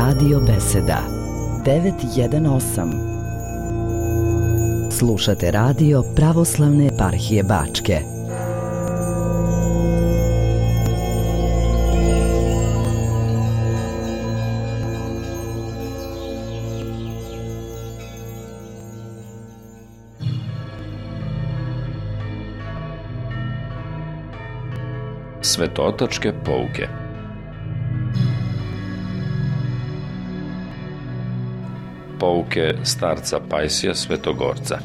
Radio Beseda 918. Slušate radio Pravoslavne eparhije Bačke. Svetotačke pouke. Pouke starca Pajsija Svetogorca.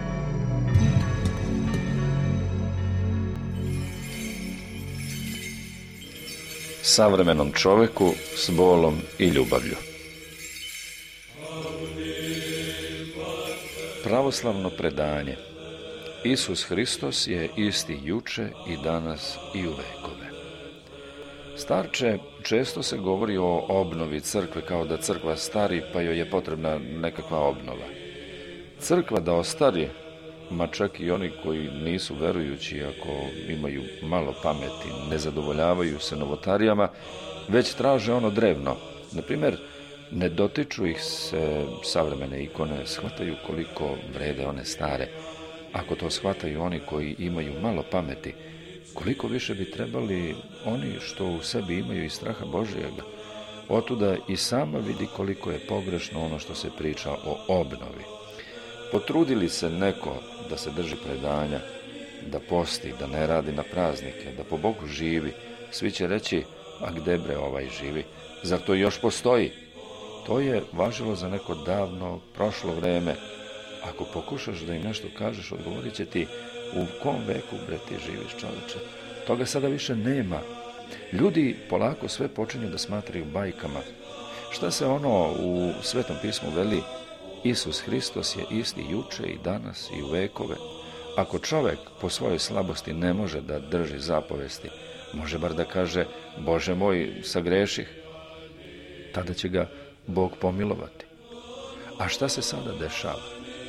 Savremenom čoveku s bolom i ljubavlju. Pravoslavno predanje. Isus Hristos je isti juče i danas i u vekove. Starče, često se govori o obnovi crkve kao da crkva stari pa joj je potrebna nekakva obnova. Crkva da ostari, ma čak i oni koji nisu verujući, ako imaju malo pameti, ne zadovoljavaju se novotarijama, već traže ono drevno. Naprimjer, ne dotiču ih se savremene ikone, shvataju koliko vrede one stare. Ako to shvataju oni koji imaju malo pameti, koliko više bi trebali oni što u sebi imaju i straha Božijega. Otuda i sama vidi koliko je pogrešno ono što se priča o obnovi. Potrudili se neko da se drži predanja, da posti, da ne radi na praznike, da po Bogu živi, svi će reći, a gde bre ovaj živi? Zar to još postoji? To je važilo za neko davno, prošlo vreme. Ako pokušaš da im nešto kažeš, odgovorit će ti, u kom veku bre ti živiš, čoveče? Toga sada više nema. Ljudi polako sve počinju da smatraju bajkama. Šta se ono u Svetom pismu veli? Isus Hristos je isti juče i danas i u vekove. Ako čovek po svojoj slabosti ne može da drži zapovesti, može bar da kaže, Bože moj, sagreših. Tada će ga Bog pomilovati. A šta se sada dešava?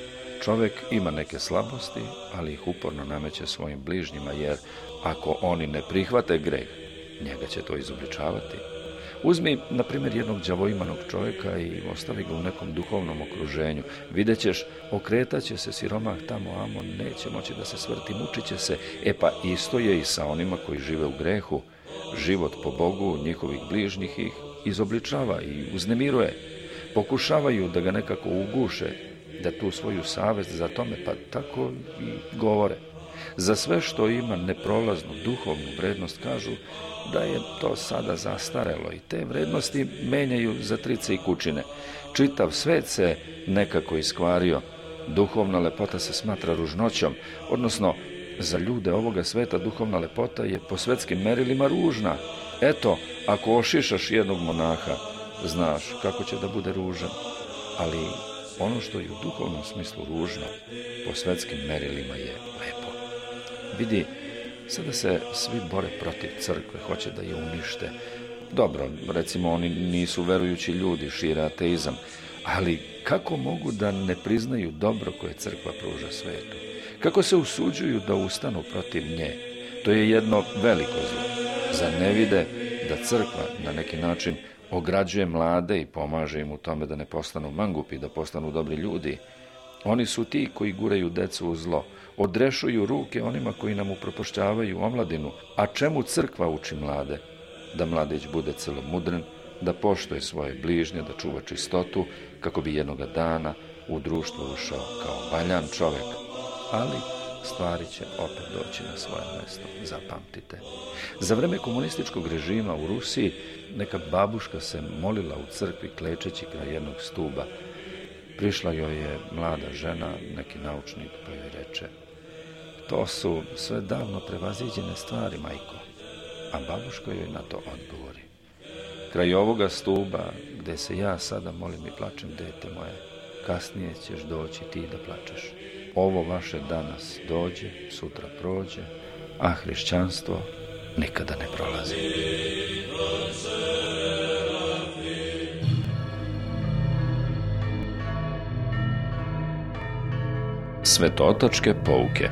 Čovek ima neke slabosti, ali ih uporno nameće svojim bližnjima, jer ako oni ne prihvate greh, njega će to izobličavati. Uzmi, na primjer, jednog đavoimanog čovjeka i ostavi ga u nekom duhovnom okruženju. Vidjet ćeš, okretaće se siromah tamo, amo, neće moći da se svrti, mučit će se. E pa isto je i sa onima koji žive u grehu. Život po Bogu, njihovih bližnjih ih izobličava i uznemiruje. Pokušavaju da ga nekako uguše, da tu svoju savest za tome, pa tako i govore. Za sve što ima neprolaznu duhovnu vrednost kažu da je to sada zastarelo i te vrednosti menjaju za trice i kučine. Čitav svet se nekako iskvario. Duhovna lepota se smatra ružnoćom, odnosno za ljude ovoga sveta duhovna lepota je po svetskim merilima ružna. Eto, ako ošišaš jednog monaha, znaš kako će da bude ružan, ali ono što je u duhovnom smislu ružno, po svetskim merilima je lepo. Vidi, sada se svi bore protiv crkve, hoće da je unište. Dobro, recimo oni nisu verujući ljudi, šire ateizam, ali kako mogu da ne priznaju dobro koje crkva pruža svetu? Kako se usuđuju da ustanu protiv nje? To je jedno veliko zlo. Zar ne vide da crkva na neki način ograđuje mlade i pomaže im u tome da ne postanu mangupi, da postanu dobri ljudi? Oni su ti koji guraju decu u zlo, odrešuju ruke onima koji nam upropašćavaju omladinu. A čemu crkva uči mlade? Da mladić bude celomudren, da poštuje svoje bližnje, da čuva čistotu, kako bi jednoga dana u društvo ušao kao valjan čovek. Ali stvari će opet doći na svoje mesto, zapamtite. Za vreme komunističkog režima u Rusiji neka babuška se molila u crkvi klečeći kraj jednog stuba. Prišla joj je mlada žena, neki naučnik, pa joj reče, to su sve davno prevaziđene stvari, majko. A babuška joj na to odgovori, kraj ovoga stuba gde se ja sada molim i plačem, dete moje, kasnije ćeš doći ti da plačeš. Ovo vaše danas dođe, sutra prođe, a hrišćanstvo nikada ne prolazi. Svetotačke pouke.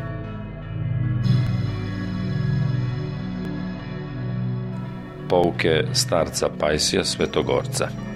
Pouke starca Pajsija Svetogorca.